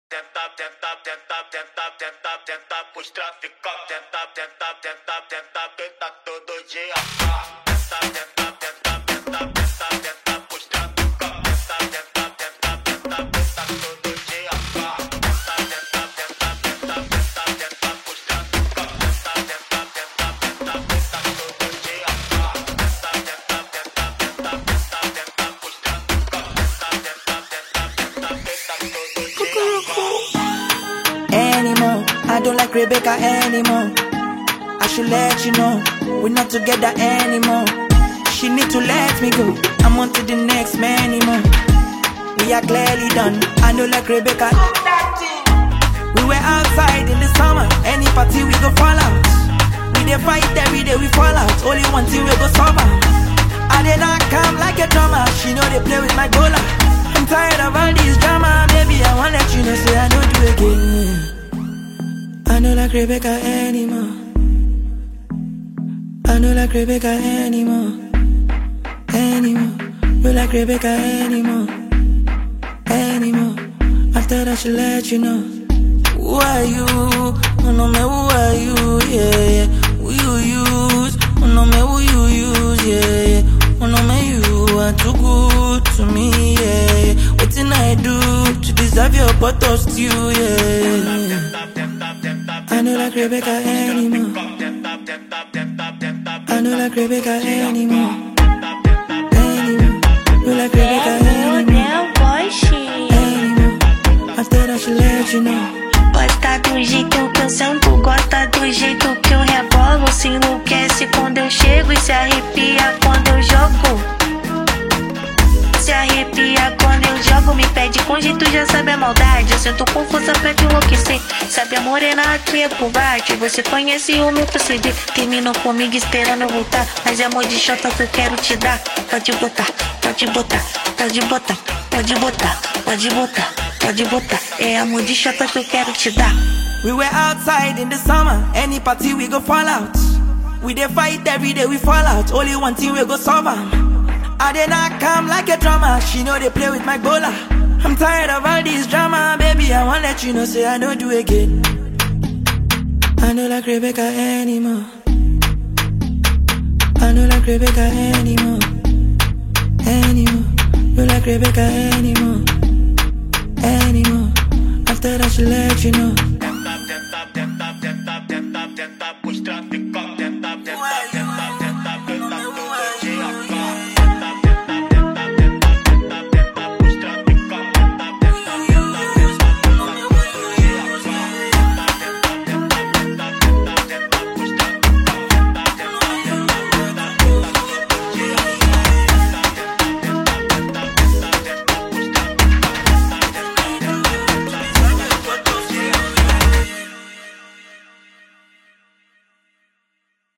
Tenta pros traficantes. Tenta todo dia. Tenta pros traficantes. Tenta todo dia. Tenta pros Anymore, I don't like Rebecca anymore. I should let you know, we're not together anymore. She need to let me go, I'm on to the next man anymore. We are clearly done, I don't like Rebecca. We were outside in the summer, any party we go fall out. We dey fight every day, we fall out, only one thing we go suffer. I did not come like a drummer, she know they play with my gola. I'm tired of all this drama, baby, I wanna let you know, say I don't do again. I don't like Rebecca anymore. I don't like Rebecca anymore. Don't like Rebecca anymore. I thought I should let you know. Who are you? Oh no, man, who are you? Yeah. Who you use? Oh no, man, who you use? Yeah. Oh no, man, you are too good to me. Yeah. What did I do to deserve your pot of stew? Yeah. I don't like Rebecca anymore. I don't like Rebecca anymore. Don't like Rebecca anymore. I thought I should let you know. Gosta do jeito que eu sento, gosta do jeito que eu rebolo. Se enlouquece quando eu chego e se arrepia quando eu jogo. Se arrepia quando eu jogo, me pede com jeito, já sabe a maldade. Eu sinto com força pra te enlouquecer. Sabe a morena que é covarde. Você conhece o meu proceder. Terminou comigo esperando eu voltar, mas é amor de chota que eu quero te dar. Pode botar, pode botar, pode botar, pode botar, pode botar, pode botar. É amor de chota que eu quero te dar. We were outside in the summer, any party we go fall out. We dey fight every day, we fall out, only one thing we go solve am. I did not come like a drummer, she know they play with my gola. I'm tired of all this drama, baby, I wanna let you know, say I don't do again. I don't like Rebecca anymore. I don't like Rebecca anymore. Don't like Rebecca anymore. I thought I should let you know. Tenta